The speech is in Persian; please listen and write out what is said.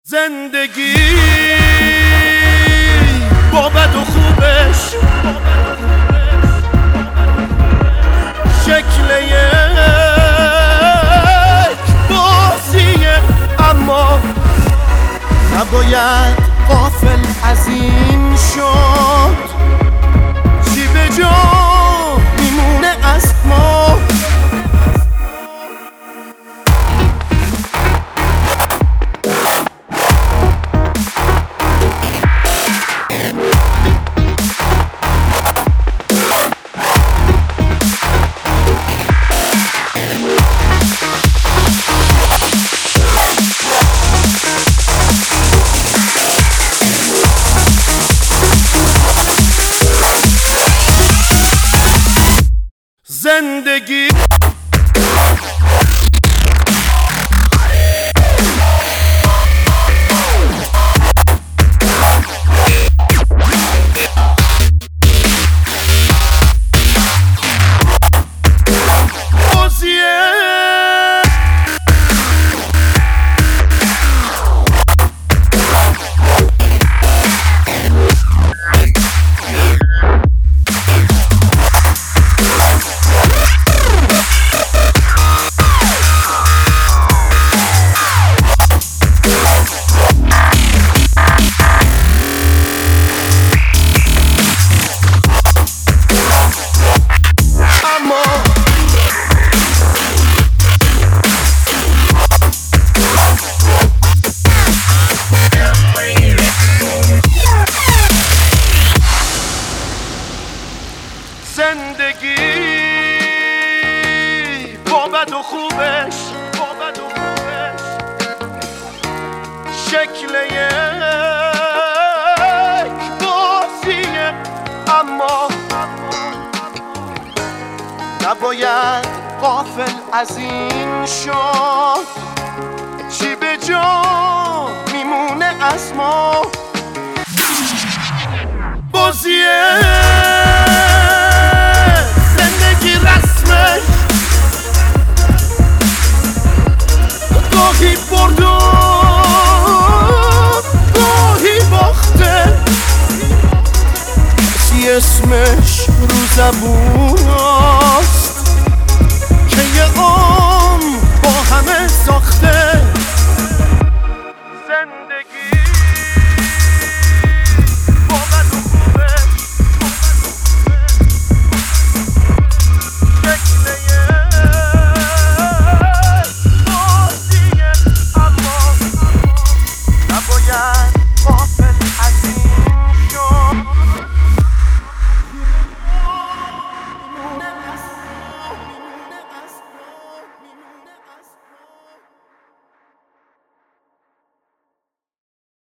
زندگی با بد و خوبش شکل یک بازیه، اما نباید غافل از این شد چی به جا میمونه از ما. زندگی با بد و خوبش شکل یک بازیه، اما نباید غافل از این شد چی به جا میمونه از ما. بازیه گاهی برد و گاهی باخته، کسی اسمش رو زبون